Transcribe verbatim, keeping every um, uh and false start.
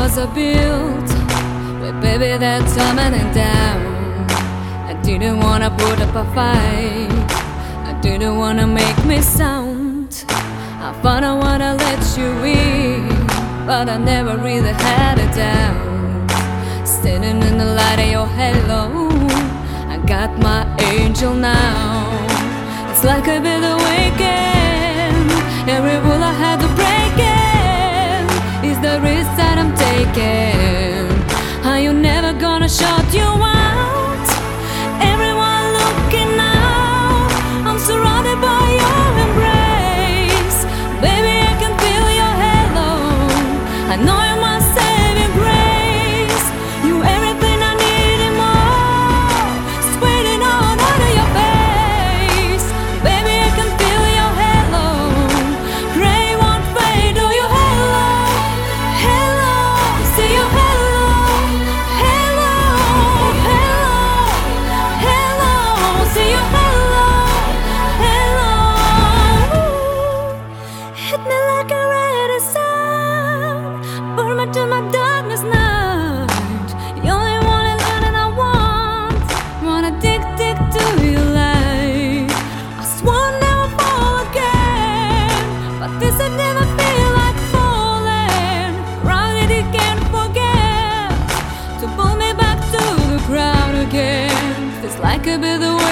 was a built, but baby, that's tumbling down. I didn't wanna put up a fight, I didn't wanna make me sound. I found I wanna let you in, but I never really had a doubt. Standing in the light of your halo, I got my angel now. It's like a bit of weekend, every rule I had to break it. Is the risk that I'm taking? Are you never gonna shut you out? Everyone looking now, I'm surrounded by your embrace. Baby, I can feel your halo, I know you're my saving grace. You everything I need and more, it's waiting all out of your face. Baby, I can feel your halo, gray won't fade. Oh, your halo, halo, see your halo, halo, halo, halo, see your halo, halo. Hit me like a red sun, burn me to my darkness night. You only want it that I want, wanna dig, dig to your light. I swore I'd never fall again, but this I never feel like falling. Gravity can't forget to pull me back to the ground again. Feels like a bit of